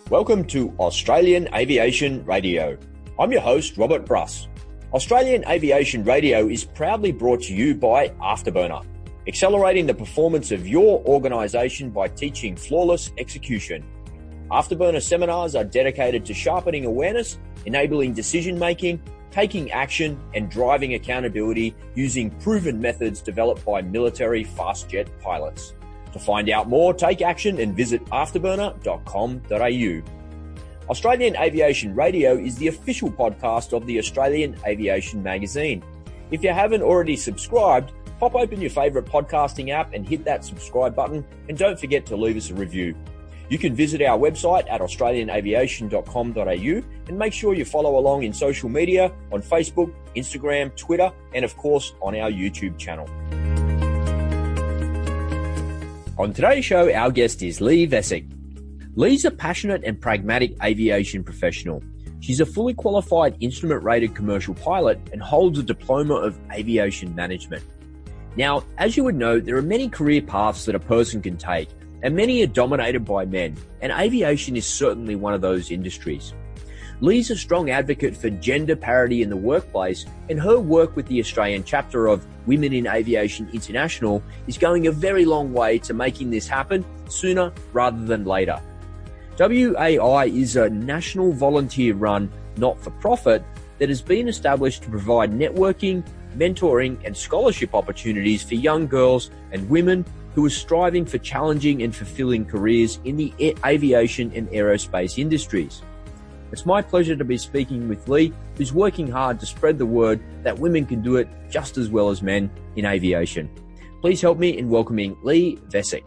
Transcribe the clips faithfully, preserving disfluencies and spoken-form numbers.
Welcome to Australian Aviation Radio. I'm your host, Robert Bruss. Australian Aviation Radio is proudly brought to you by Afterburner, accelerating the performance of your organisation by teaching flawless execution. Afterburner seminars are dedicated to sharpening awareness, enabling decision-making, taking action, and driving accountability using proven methods developed by military fast jet pilots. To find out more, take action and visit afterburner dot com dot a u. Australian Aviation Radio is the official podcast of the Australian Aviation magazine. If you haven't already subscribed, pop open your favourite podcasting app and hit that subscribe button, and don't forget to leave us a review. You can visit our website at australian aviation dot com dot a u and make sure you follow along in social media on Facebook, Instagram, Twitter, and of course on our YouTube channel. On today's show, our guest is Lee Vesic. Lee's a passionate and pragmatic aviation professional. She's a fully qualified instrument-rated commercial pilot and holds a diploma of aviation management. Now, as you would know, there are many career paths that a person can take, and many are dominated by men, and aviation is certainly one of those industries. Lee's a strong advocate for gender parity in the workplace, and her work with the Australian chapter of Women in Aviation International is going a very long way to making this happen sooner rather than later. W A I is a national volunteer-run not-for-profit that has been established to provide networking, mentoring, and scholarship opportunities for young girls and women who are striving for challenging and fulfilling careers in the aviation and aerospace industries. It's my pleasure to be speaking with Lee, who's working hard to spread the word that women can do it just as well as men in aviation. Please help me in welcoming Lee Vesic.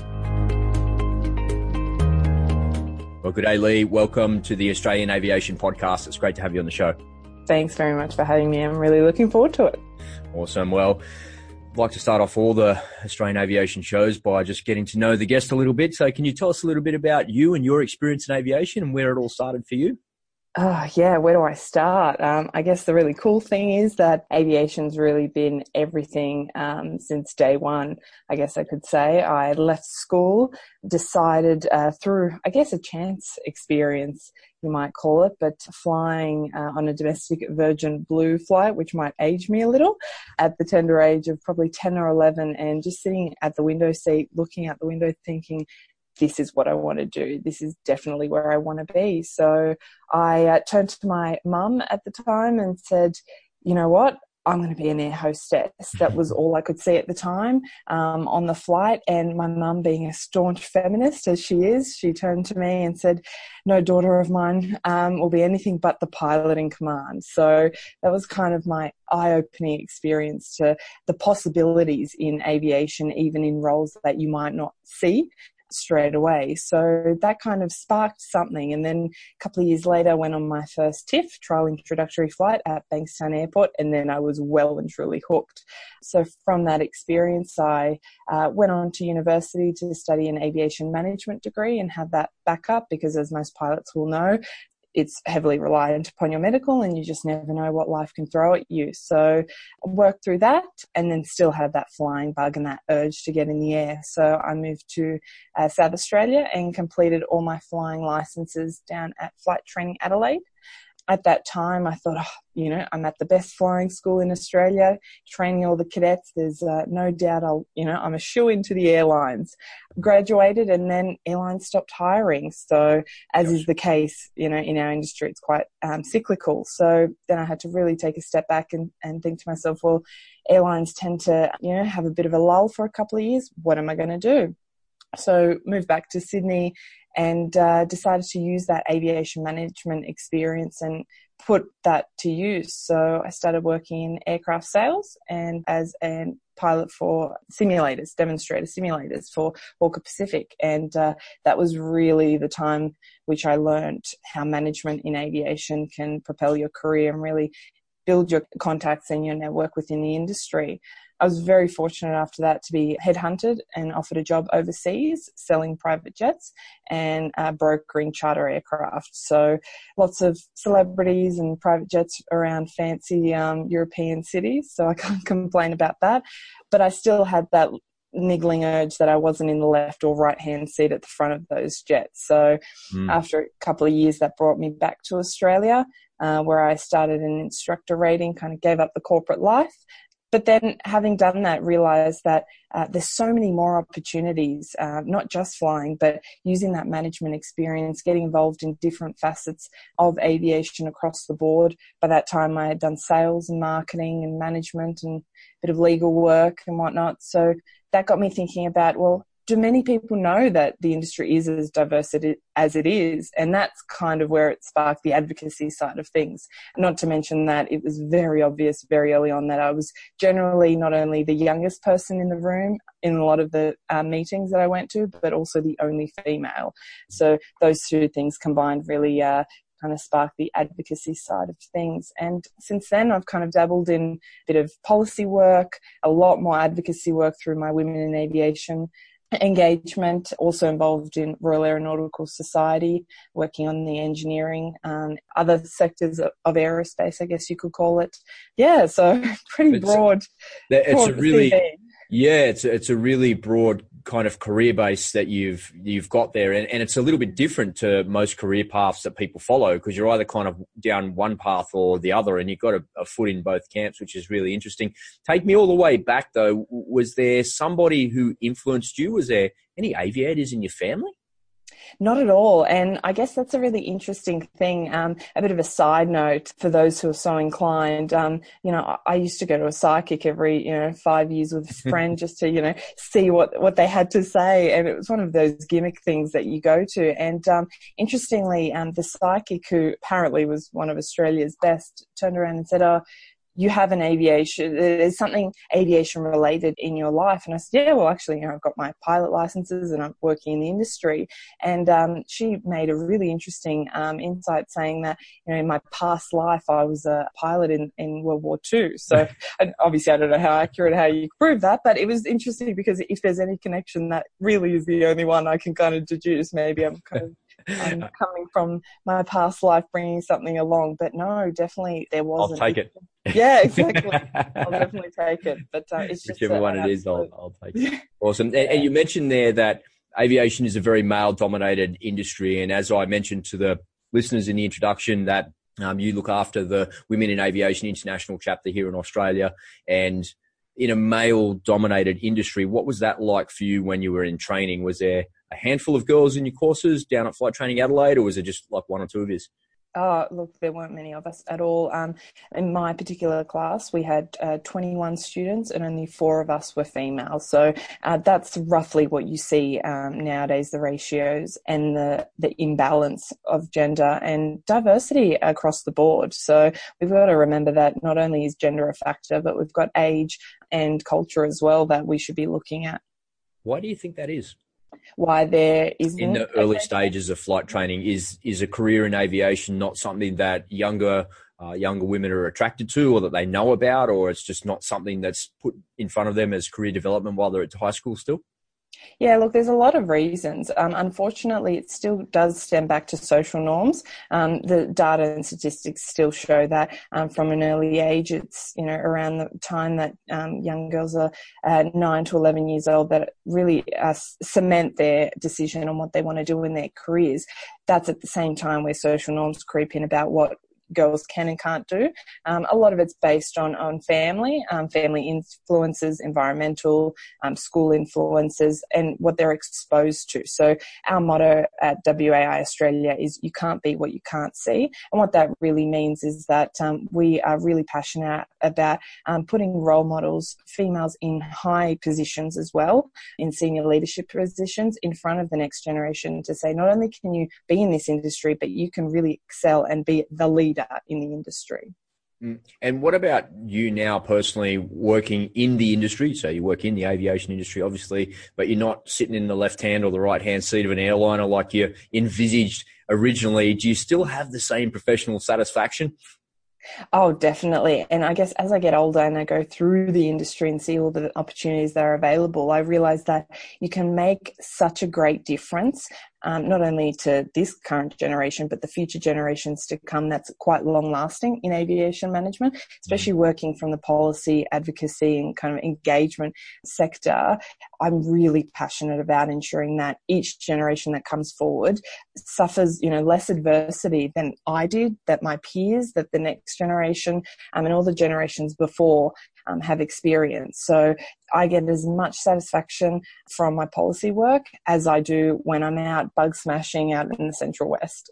Well, good day, Lee. Welcome to the Australian Aviation Podcast. It's great to have you on the show. Thanks very much for having me. I'm really looking forward to it. Awesome. Well, I'd like to start off all the Australian aviation shows by just getting to know the guest a little bit. So can you tell us a little bit about you and your experience in aviation and where it all started for you? Oh, yeah, where do I start? Um, I guess the really cool thing is that aviation's really been everything um, since day one, I guess I could say. I left school, decided uh, through, I guess, a chance experience, you might call it, but flying uh, on a domestic Virgin Blue flight, which might age me a little, at the tender age of probably ten or eleven, and just sitting at the window seat, looking out the window, thinking, this is what I want to do. This is definitely where I want to be. So I uh, turned to my mum at the time and said, you know what? I'm going to be an air hostess. That was all I could see at the time um, on the flight. And my mum, being a staunch feminist as she is, she turned to me and said, no daughter of mine um, will be anything but the pilot in command. So that was kind of my eye-opening experience to the possibilities in aviation, even in roles that you might not see straight away. So that kind of sparked something. And then a couple of years later, I went on my first T I F, trial introductory flight at Bankstown Airport, and then I was well and truly hooked. So from that experience, I uh, went on to university to study an aviation management degree and have that backup because, as most pilots will know, it's heavily reliant upon your medical and you just never know what life can throw at you. So I worked through that and then still had that flying bug and that urge to get in the air. So I moved to uh, South Australia and completed all my flying licenses down at Flight Training Adelaide. At that time, I thought, oh, you know, I'm at the best flying school in Australia, training all the cadets. There's uh, no doubt I'll, you know, I'm a shoo into the airlines. Graduated and then airlines stopped hiring. So as is the case, you know, in our industry, it's quite um, cyclical. So then I had to really take a step back and, and think to myself, well, airlines tend to, you know, have a bit of a lull for a couple of years. What am I going to do? So moved back to Sydney and uh, decided to use that aviation management experience and put that to use. So I started working in aircraft sales and as a pilot for simulators, demonstrator simulators for Hawker Pacific. And uh, that was really the time which I learned how management in aviation can propel your career and really build your contacts and your network within the industry. I was very fortunate after that to be headhunted and offered a job overseas selling private jets and uh, brokering charter aircraft. So lots of celebrities and private jets around fancy um, European cities. So I can't complain about that. But I still had that niggling urge that I wasn't in the left or right hand seat at the front of those jets. So Mm. after a couple of years, that brought me back to Australia, uh, where I started in instructor rating, kind of gave up the corporate life. But then having done that, realised that uh, there's so many more opportunities, uh, not just flying, but using that management experience, getting involved in different facets of aviation across the board. By that time, I had done sales and marketing and management and a bit of legal work and whatnot. So that got me thinking about, well, do many people know that the industry is as diverse as it is? And that's kind of where it sparked the advocacy side of things. Not to mention that it was very obvious very early on that I was generally not only the youngest person in the room in a lot of the uh, meetings that I went to, but also the only female. So those two things combined really uh, kind of sparked the advocacy side of things. And since then, I've kind of dabbled in a bit of policy work, a lot more advocacy work through my Women in Aviation engagement, also involved in Royal Aeronautical Society, working on the engineering, um, other sectors of, of aerospace, I guess you could call it. Yeah, so pretty it's, broad. It's broad a really, C V. yeah, it's a, it's a really broad kind of career base that you've you've got there, and, and it's a little bit different to most career paths that people follow, because you're either kind of down one path or the other, and you've got a, a foot in both camps, which is really interesting. Take me all the way back though. Was there somebody who influenced you? Was there any aviators in your family? Not at all. And I guess that's a really interesting thing. Um, a bit of a side note for those who are so inclined. Um, you know, I used to go to a psychic every, you know, five years with a friend just to, you know, see what, what they had to say. And it was one of those gimmick things that you go to. And um, interestingly, um, the psychic, who apparently was one of Australia's best, turned around and said, oh, you have an aviation, there's something aviation related in your life. And I said, yeah, well, actually, you know, I've got my pilot licenses and I'm working in the industry. And um, she made a really interesting um, insight saying that, you know, in my past life, I was a pilot in, in World War Two. So and obviously, I don't know how accurate, how you prove that, but it was interesting because if there's any connection, that really is the only one I can kind of deduce. Maybe I'm kind of I'm coming from my past life, bringing something along, but no, definitely there wasn't. I'll take it. Yeah, exactly. I'll definitely take it. But uh, it's just whichever a, one it is, I'll, absolute... I'll take it. Awesome. And, and you mentioned there that aviation is a very male-dominated industry, and as I mentioned to the listeners in the introduction, that um, you look after the Women in Aviation International chapter here in Australia, and in a male-dominated industry, what was that like for you when you were in training? Was there a handful of girls in your courses down at Flight Training Adelaide, or was it just like one or two of you? Oh, look, there weren't many of us at all. Um, in my particular class, we had uh, twenty-one students and only four of us were female. So uh, that's roughly what you see um, nowadays, the ratios and the, the imbalance of gender and diversity across the board. So we've got to remember that not only is gender a factor, but we've got age and culture as well that we should be looking at. Why do you think that is? Why there isn't in the early stages of flight training? Is is a career in aviation not something that younger uh, younger women are attracted to, or that they know about, or it's just not something that's put in front of them as career development while they're at high school still? Yeah, look, there's a lot of reasons. Um, unfortunately, it still does stem back to social norms. Um, the data and statistics still show that um, from an early age, it's, you know, around the time that um, young girls are uh, nine to eleven years old that really uh, cement their decision on what they want to do in their careers. That's at the same time where social norms creep in about what girls can and can't do. Um, a lot of it's based on, on family, um, family influences, environmental, um, school influences, and what they're exposed to. So our motto at W A I Australia is you can't be what you can't see. And what that really means is that um, we are really passionate about um, putting role models, females in high positions as well, in senior leadership positions, in front of the next generation to say, not only can you be in this industry, but you can really excel and be the leader in the industry. And what about you now personally working in the industry? So you work in the aviation industry, obviously, but you're not sitting in the left hand or the right hand seat of an airliner like you envisaged originally. Do you still have the same professional satisfaction? Oh, definitely. And I guess as I get older and I go through the industry and see all the opportunities that are available, I realize that you can make such a great difference um, not only to this current generation, but the future generations to come. That's quite long lasting in aviation management, especially working from the policy, advocacy and kind of engagement sector. I'm really passionate about ensuring that each generation that comes forward suffers, you know, less adversity than I did, that my peers, that the next generation um, and all the generations before um, have experienced. So I get as much satisfaction from my policy work as I do when I'm out bug smashing out in the Central West.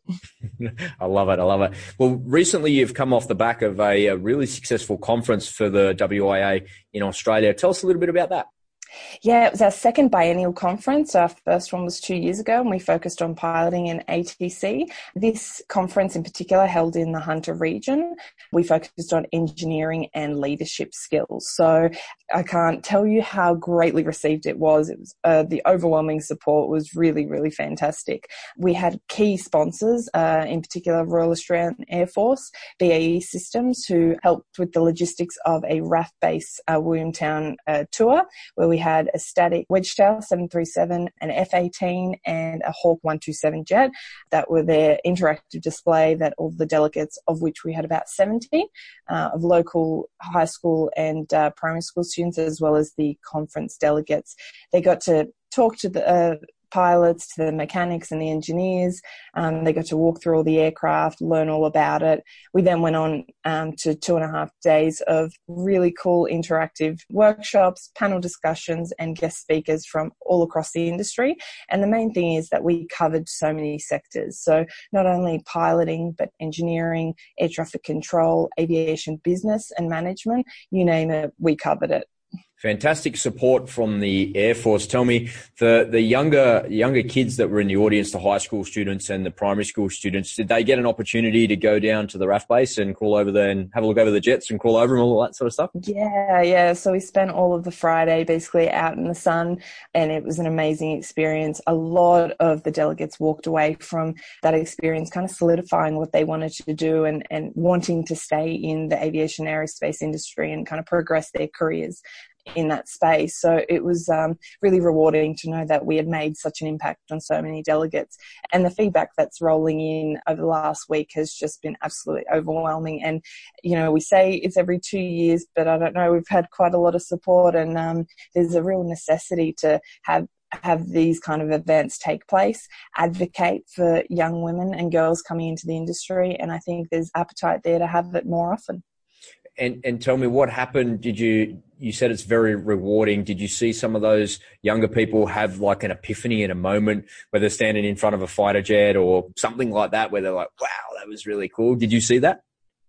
I love it. I love it. Well, recently you've come off the back of a, a really successful conference for the W I A in Australia. Tell us a little bit about that. Yeah, it was our second biennial conference. Our first one was two years ago, and we focused on piloting and A T C. This conference in particular held in the Hunter region. We focused on engineering and leadership skills. So I can't tell you how greatly received it was. It was uh, the overwhelming support was really, really fantastic. We had key sponsors, uh, in particular Royal Australian Air Force, B A E Systems, who helped with the logistics of a R A F base uh, Williamtown uh, tour, where we had a static Wedgetail seven thirty-seven, an F eighteen and a Hawk one twenty-seven jet that were their interactive display that all the delegates, of which we had about seventy, uh, of local high school and uh, primary school students, as well as the conference delegates. They got to talk to the uh, pilots, to the mechanics and the engineers. Um, they got to walk through all the aircraft, learn all about it. We then went on um, to two and a half days of really cool interactive workshops, panel discussions and guest speakers from all across the industry. And the main thing is that we covered so many sectors. So not only piloting, but engineering, air traffic control, aviation business and management, you name it, we covered it. Fantastic support from the Air Force. Tell me, the, the younger younger kids that were in the audience, the high school students and the primary school students, did they get an opportunity to go down to the R A F base and crawl over there and have a look over the jets and crawl over them, all that sort of stuff? Yeah, yeah. So we spent all of the Friday basically out in the sun, and it was an amazing experience. A lot of the delegates walked away from that experience kind of solidifying what they wanted to do and, and wanting to stay in the aviation aerospace industry and kind of progress their careers in that space. So it was um, really rewarding to know that we had made such an impact on so many delegates. And the feedback that's rolling in over the last week has just been absolutely overwhelming. And, you know, we say it's every two years, but I don't know, we've had quite a lot of support, and um, there's a real necessity to have have these kind of events take place, advocate for young women and girls coming into the industry. And I think there's appetite there to have it more often. And and tell me what happened. Did you, you said it's very rewarding. Did you see some of those younger people have like an epiphany in a moment where they're standing in front of a fighter jet or something like that, where they're like, wow, that was really cool? Did you see that?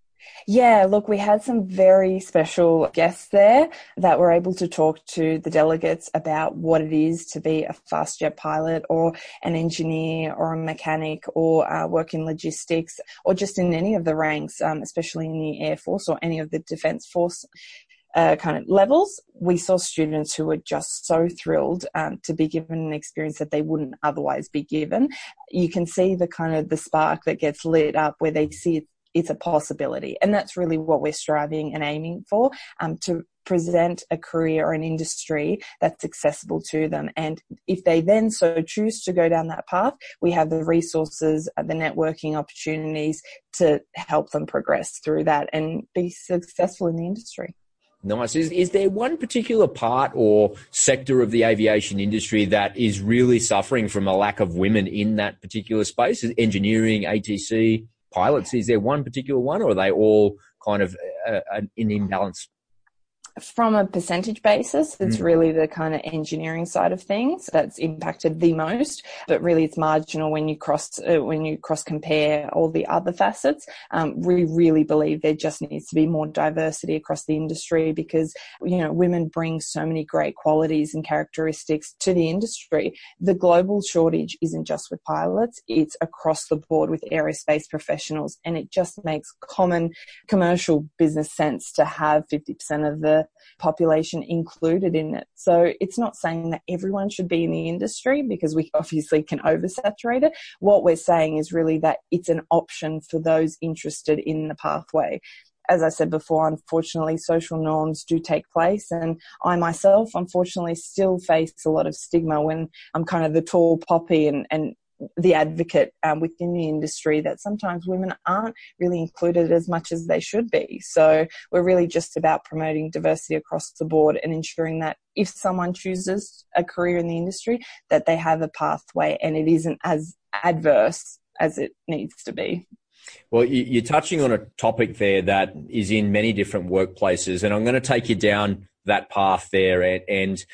Yeah, look, we had some very special guests there that were able to talk to the delegates about what it is to be a fast jet pilot or an engineer or a mechanic or uh, work in logistics or just in any of the ranks, um, especially in the Air Force or any of the Defence Force Uh, kind of levels. We saw students who were just so thrilled um, to be given an experience that they wouldn't otherwise be given. You can see the kind of the spark that gets lit up where they see it, it's a possibility. And that's really what we're striving and aiming for, um, to present a career or an industry that's accessible to them. And if they then so choose to go down that path, we have the resources, the networking opportunities to help them progress through that and be successful in the industry. Nice. Is, is there one particular part or sector of the aviation industry that is really suffering from a lack of women in that particular space? Is engineering, A T C, pilots, is there one particular one, or are they all kind of uh, in imbalance? From a percentage basis, it's mm. really the kind of engineering side of things that's impacted the most, but really it's marginal when you cross uh, when you cross compare all the other facets. Um, we really believe there just needs to be more diversity across the industry because, you know, women bring so many great qualities and characteristics to the industry. The global shortage isn't just with pilots, it's across the board with aerospace professionals, and it just makes common commercial business sense to have fifty percent of the population included in it. So it's not saying that everyone should be in the industry because we obviously can oversaturate it. What we're saying is really that it's an option for those interested in the pathway. As I said before, unfortunately, social norms do take place, and I myself, unfortunately, still face a lot of stigma when I'm kind of the tall poppy and, and the advocate um, within the industry that sometimes women aren't really included as much as they should be. So we're really just about promoting diversity across the board and ensuring that if someone chooses a career in the industry, that they have a pathway and it isn't as adverse as it needs to be. Well, you're touching on a topic there that is in many different workplaces, and I'm going to take you down that path there. And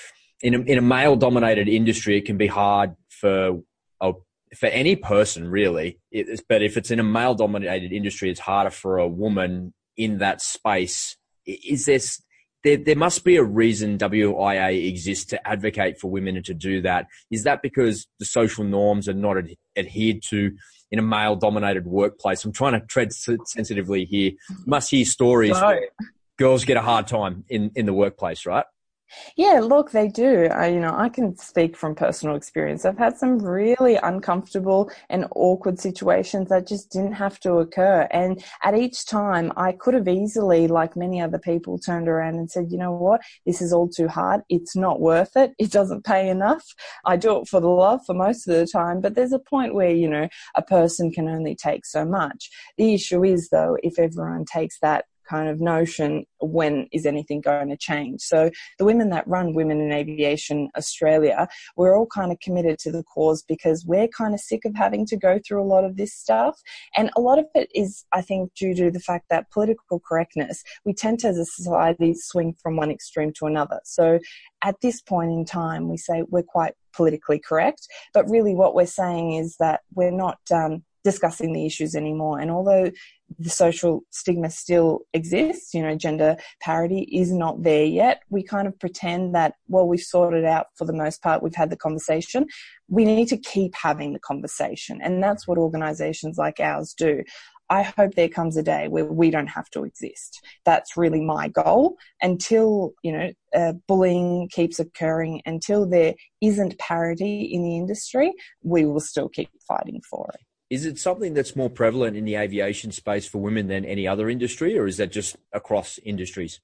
in a, in a male-dominated industry, it can be hard for a, for any person, really. It, but if it's in a male-dominated industry, it's harder for a woman in that space. Is this, there, there must be a reason W I A exists to advocate for women and to do that. Is that because the social norms are not ad- adhered to in a male-dominated workplace? I'm trying to tread sensitively here. You must hear stories So, where girls get a hard time in, in the workplace, right? Yeah, look, they do. I, you know, I can speak from personal experience. I've had some really uncomfortable and awkward situations that just didn't have to occur. And at each time, I could have easily, like many other people, turned around and said, you know what, this is all too hard. It's not worth it. It doesn't pay enough. I do it for the love for most of the time. But there's a point where, you know, a person can only take so much. The issue is, though, if everyone takes that kind of notion, when is anything going to change? So the women that run Women in Aviation Australia, we're all kind of committed to the cause because we're kind of sick of having to go through a lot of this stuff. And a lot of it is, I think, due to the fact that political correctness, we tend to as a society swing from one extreme to another. So at this point in time, we say we're quite politically correct, but really what we're saying is that we're not um, discussing the issues anymore. And although the social stigma still exists, you know, gender parity is not there yet, we kind of pretend that, well, we've sorted it out for the most part, we've had the conversation. We need to keep having the conversation. And that's what organisations like ours do. I hope there comes a day where we don't have to exist. That's really my goal. Until, you know, uh, bullying keeps occurring, until there isn't parity in the industry, we will still keep fighting for it. Is it something that's more prevalent in the aviation space for women than any other industry, or is that just across industries?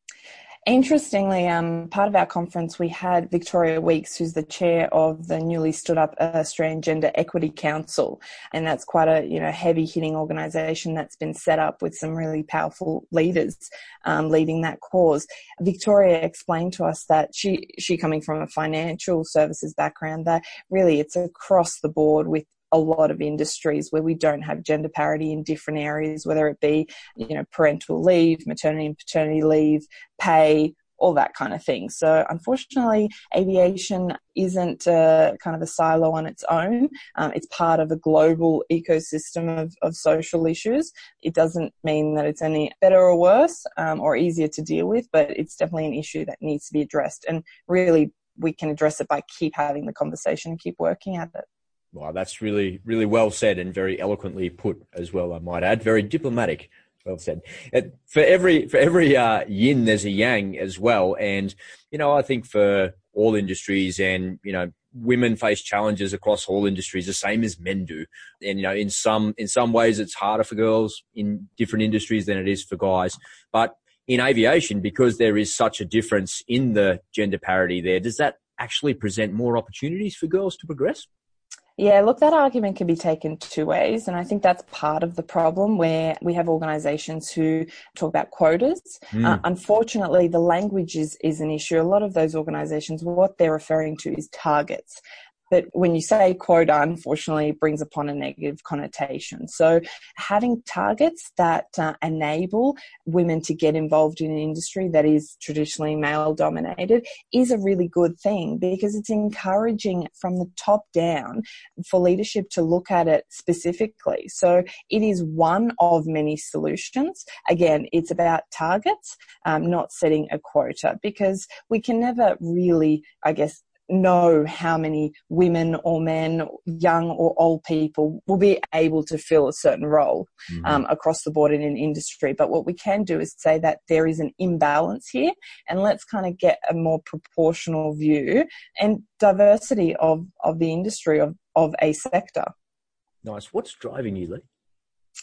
Interestingly, um, part of our conference, we had Victoria Weeks, who's the chair of the newly stood up Australian Gender Equity Council. And that's quite a, you know, heavy hitting organisation that's been set up with some really powerful leaders um, leading that cause. Victoria explained to us that she, she coming from a financial services background, that really it's across the board with a lot of industries where we don't have gender parity in different areas, whether it be, you know, parental leave, maternity and paternity leave, pay, all that kind of thing. So unfortunately, aviation isn't uh, kind of a silo on its own. Um, it's part of a global ecosystem of, of social issues. It doesn't mean that it's any better or worse um, or easier to deal with, but it's definitely an issue that needs to be addressed. And really, we can address it by keep having the conversation and keep working at it. Wow, that's really, really well said and very eloquently put as well, I might add. Very diplomatic. Well said. For every, for every uh, yin, there's a yang as well. And, you know, I think for all industries and, you know, women face challenges across all industries, the same as men do. And, you know, in some, in some ways it's harder for girls in different industries than it is for guys. But in aviation, because there is such a difference in the gender parity there, does that actually present more opportunities for girls to progress? Yeah, look, that argument can be taken two ways. And I think that's part of the problem where we have organisations who talk about quotas. Mm. Uh, unfortunately, the language is, is an issue. A lot of those organisations, what they're referring to is targets. But when you say quota, unfortunately, it brings upon a negative connotation. So having targets that uh, enable women to get involved in an industry that is traditionally male-dominated is a really good thing, because it's encouraging from the top down for leadership to look at it specifically. So it is one of many solutions. Again, it's about targets, um, not setting a quota, because we can never really, I guess, know how many women or men, young or old people, will be able to fill a certain role mm-hmm. um, across the board in an industry. But what we can do is say that there is an imbalance here, and let's kind of get a more proportional view and diversity of, of the industry of, of a sector. Nice. What's driving you, Lee?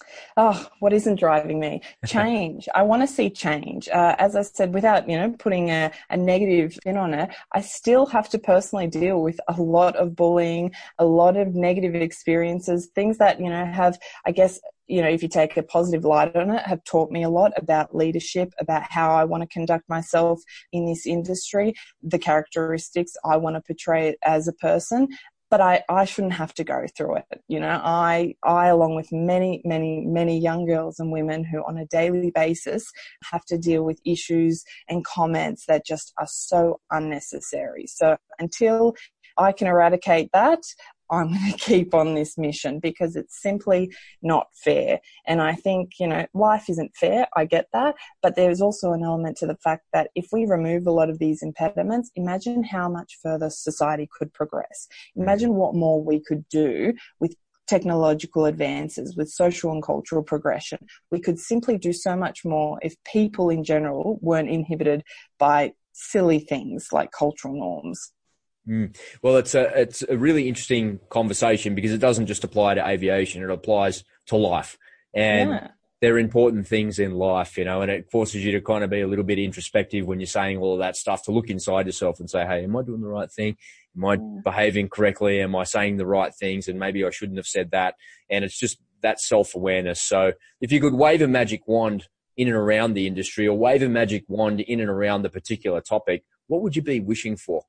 Oh, what isn't driving me? Change. I want to see change. Uh, as I said, without, you know, putting a, a negative spin on it, I still have to personally deal with a lot of bullying, a lot of negative experiences, things that, you know, have, I guess, you know, if you take a positive light on it, have taught me a lot about leadership, about how I want to conduct myself in this industry, the characteristics I want to portray as a person. But I, I shouldn't have to go through it. You know, I, I, along with many, many, many young girls and women who on a daily basis have to deal with issues and comments that just are so unnecessary. So until I can eradicate that, I'm going to keep on this mission because it's simply not fair. And I think, you know, life isn't fair. I get that. But there's also an element to the fact that if we remove a lot of these impediments, imagine how much further society could progress. Imagine what more we could do with technological advances, with social and cultural progression. We could simply do so much more if people in general weren't inhibited by silly things like cultural norms. Mm. Well, it's a it's a really interesting conversation because it doesn't just apply to aviation; it applies to life, and yeah. They're important things in life, you know. And it forces you to kind of be a little bit introspective when you're saying all of that stuff, to look inside yourself and say, "Hey, am I doing the right thing? Am I yeah. behaving correctly? Am I saying the right things? And maybe I shouldn't have said that." And it's just that self-awareness. So, if you could wave a magic wand in and around the industry, or wave a magic wand in and around the particular topic, what would you be wishing for?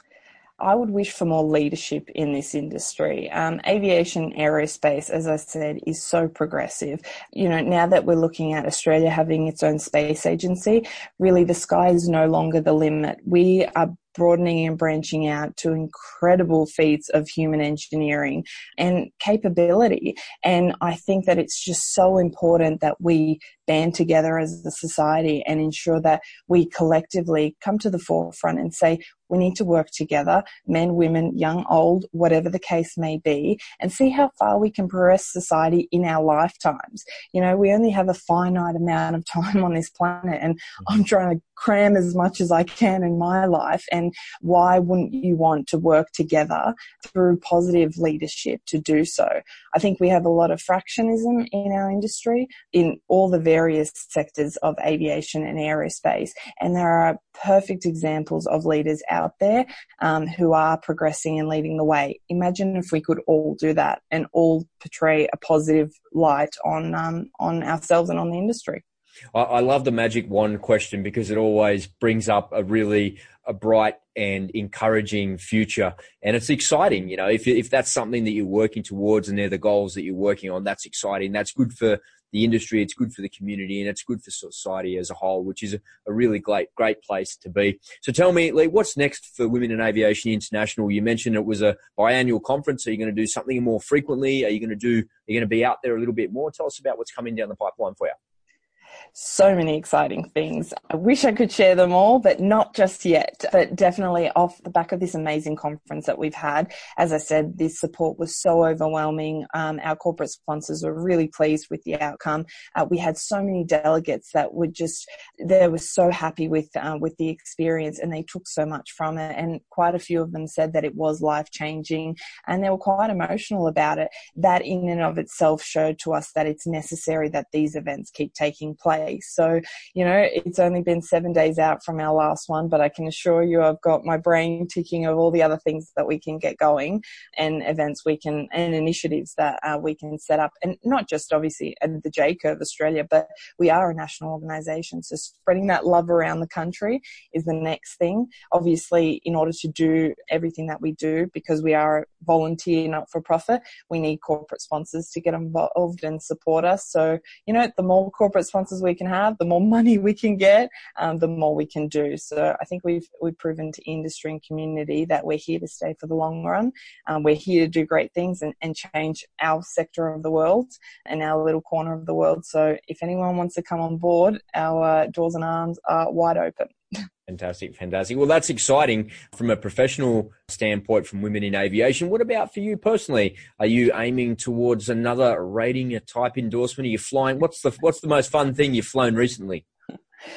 I would wish for more leadership in this industry. Um, aviation, aerospace, as I said, is so progressive. You know, now that we're looking at Australia having its own space agency, really the sky is no longer the limit. We are broadening and branching out to incredible feats of human engineering and capability. And I think that it's just so important that we band together as a society and ensure that we collectively come to the forefront and say, we need to work together, men, women, young, old, whatever the case may be, and see how far we can progress society in our lifetimes. You know, we only have a finite amount of time on this planet, and I'm trying to cram as much as I can in my life. And why wouldn't you want to work together through positive leadership to do so? I think we have a lot of fractionism in our industry in all the various sectors of aviation and aerospace. And there are perfect examples of leaders out there um, who are progressing and leading the way. Imagine if we could all do that and all portray a positive light on um, on ourselves and on the industry. I love the magic wand question because it always brings up a really a bright and encouraging future. And it's exciting, you know, if if that's something that you're working towards and they're the goals that you're working on, that's exciting. That's good for the industry, it's good for the community, and it's good for society as a whole, which is a, a really great, great place to be. So tell me, Lee, what's next for Women in Aviation International? You mentioned it was a biannual conference. Are you going to do something more frequently? Are you going to do, are you going to be out there a little bit more? Tell us about what's coming down the pipeline for you. So many exciting things. I wish I could share them all, but not just yet. But definitely off the back of this amazing conference that we've had, as I said, this support was so overwhelming. Um, our corporate sponsors were really pleased with the outcome. Uh, we had so many delegates that were just, they were so happy with, uh, with the experience, and they took so much from it. And quite a few of them said that it was life-changing, and they were quite emotional about it. That in and of itself showed to us that it's necessary that these events keep taking place. So, you know, it's only been seven days out from our last one, but I can assure you I've got my brain ticking of all the other things that we can get going and events we can, and initiatives that uh, we can set up. And not just obviously at the J Curve Australia, but we are a national organisation. So spreading that love around the country is the next thing. Obviously, in order to do everything that we do, because we are volunteer, not for profit, we need corporate sponsors to get involved and support us. So, you know, the more corporate sponsors we can have, the more money we can get, um, the more we can do. So I think we've we've proven to industry and community that we're here to stay for the long run. Um, we're here to do great things and, and change our sector of the world and our little corner of the world. So if anyone wants to come on board, our uh, doors and arms are wide open. Fantastic, fantastic. Well, that's exciting from a professional standpoint from Women in Aviation. What about for you personally? Are you aiming towards another rating, a type endorsement? Are you flying? What's the what's the most fun thing you've flown recently?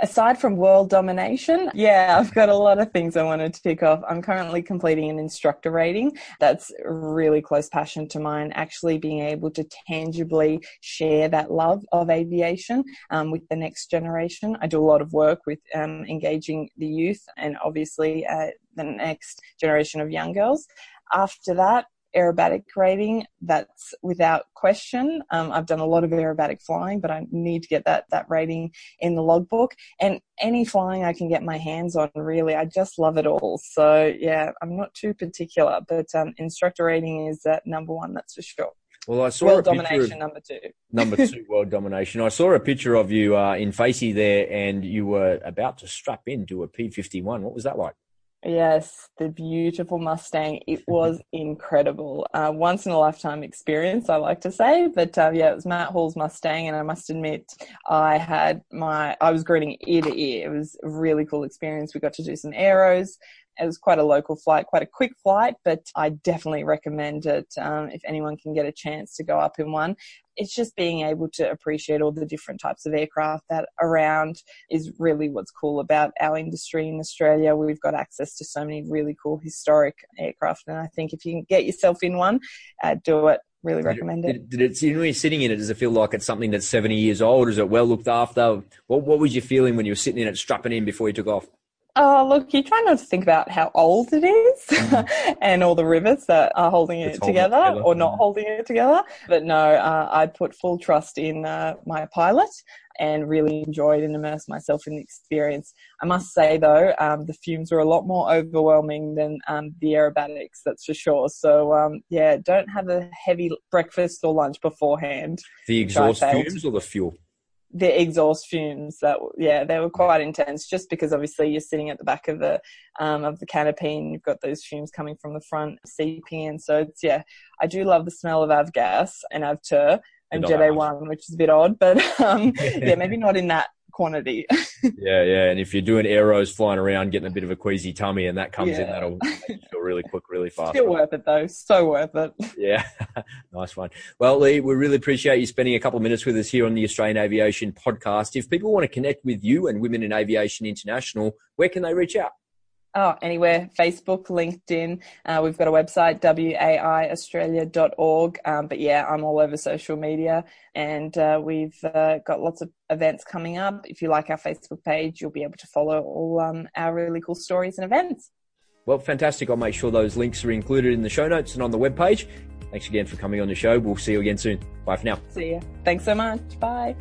Aside from world domination, yeah, I've got a lot of things I wanted to tick off. I'm currently completing an instructor rating. That's a really close passion to mine, actually being able to tangibly share that love of aviation um, with the next generation. I do a lot of work with um, engaging the youth and obviously uh, the next generation of young girls. After that, aerobatic rating, that's without question. Um, I've done a lot of aerobatic flying, but I need to get that that rating in the logbook. And any flying I can get my hands on, really, I just love it all. So yeah, I'm not too particular, but um, instructor rating is uh, number one, that's for sure. Well, I saw world a picture domination of, number two. number two, world domination. I saw a picture of you uh, in Facey there, and you were about to strap into a P fifty-one. What was that like? Yes, the beautiful Mustang. It was incredible. Uh, once in a lifetime experience, I like to say. But uh, yeah, it was Matt Hall's Mustang, and I must admit, I had my, I was grinning ear to ear. It was a really cool experience. We got to do some aeros. It was quite a local flight, quite a quick flight, but I definitely recommend it um, if anyone can get a chance to go up in one. It's just being able to appreciate all the different types of aircraft that are around is really what's cool about our industry in Australia. We've got access to so many really cool historic aircraft, and I think if you can get yourself in one, uh, do it. Really recommend it. Did, did it, when you're sitting in it, does it feel like it's something that's seventy years old? Is it well looked after? What, what was your feeling when you were sitting in it, strapping in before you took off? Oh, look, you try not to think about how old it is mm. and all the rivets that are holding it together, it together or not holding it together. But no, uh, I put full trust in uh, my pilot and really enjoyed and immersed myself in the experience. I must say, though, um, the fumes were a lot more overwhelming than um, the aerobatics, that's for sure. So, um, yeah, don't have a heavy breakfast or lunch beforehand. The exhaust fumes or the fuel? The exhaust fumes, that yeah, they were quite intense. Just because obviously you're sitting at the back of the um, of the canopy and you've got those fumes coming from the front seeping in. So it's yeah, I do love the smell of avgas and avtur and Jet A one, which is a bit odd, but um, yeah, maybe not in that quantity. yeah, yeah, and if you're doing aeros flying around, getting a bit of a queasy tummy, and that comes yeah. in, that'll make you feel really quick, really fast. Still worth it though, so worth it. Yeah, nice one. Well, Lee, we really appreciate you spending a couple of minutes with us here on the Australian Aviation Podcast. If people want to connect with you and Women in Aviation International, where can they reach out? Oh, anywhere, Facebook, LinkedIn. Uh, we've got a website, w a i australia dot org. Um, but yeah, I'm all over social media, and uh, we've uh, got lots of events coming up. If you like our Facebook page, you'll be able to follow all um, our really cool stories and events. Well, fantastic. I'll make sure those links are included in the show notes and on the webpage. Thanks again for coming on the show. We'll see you again soon. Bye for now. See you. Thanks so much. Bye.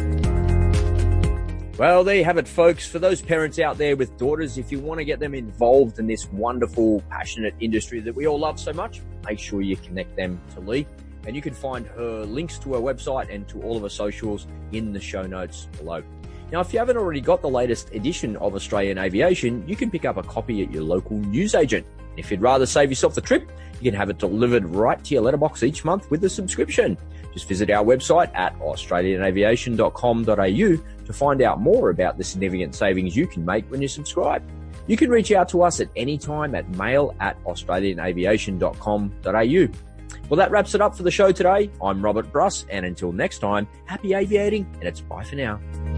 Well, there you have it, folks. For those parents out there with daughters, if you want to get them involved in this wonderful, passionate industry that we all love so much, make sure you connect them to Lee. And you can find her links to her website and to all of her socials in the show notes below. Now, if you haven't already got the latest edition of Australian Aviation, you can pick up a copy at your local newsagent. If you'd rather save yourself the trip, you can have it delivered right to your letterbox each month with a subscription. Just visit our website at australian aviation dot com dot a u to find out more about the significant savings you can make when you subscribe. You can reach out to us at any time at mail at australian aviation dot com dot a u. Well, that wraps it up for the show today. I'm Robert Bruss, and until next time, happy aviating, and it's bye for now.